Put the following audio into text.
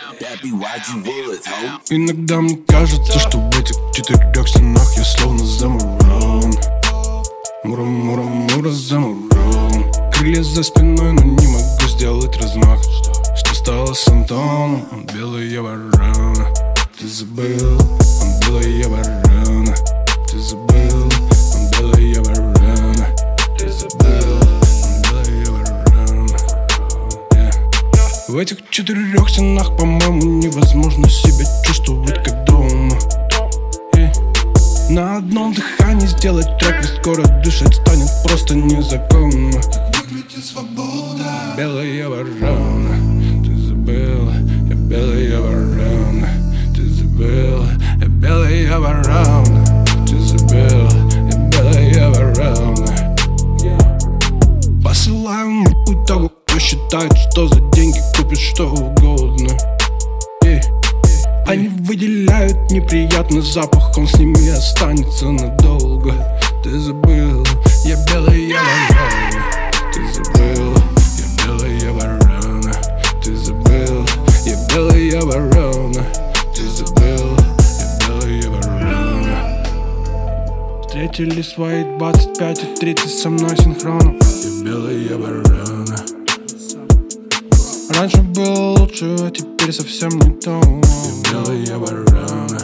Иногда мне кажется, что в этих четырех стенах я словно замурован. Мура-мура-мура замурован. Крылья за спиной, но не могу сделать размах. Что стало с Антоном? Он белая ворона. Ты забыл, он белая ворона. Ты забыл, он белая ворона. Ты забыл, он белая ворона. В этих четырех стенах, по-моему, невозможно себя чувствовать как дома. На одном дыхании сделать трек, ведь скоро дышать станет просто незаконно. Как выглядит свобода? Белая ворона. Ты забыла, я белая ворона. Ты забыла, я белая ворона. Ты забыла, я белая ворона. Посылаю нахуй того, кто считает, что за деньги купишь что угодно. Они выделяют неприятный запах, он с ними останется надолго. Ты забыл, я белая ворона. Ты забыл, я белая ворона. Ты забыл, я белая ворона. Ты забыл, я белая ворона. Встретили свои 25 и 30 со мной синхроном. Я белая ворона. Раньше было лучше, а теперь совсем не то. Я белая ворона.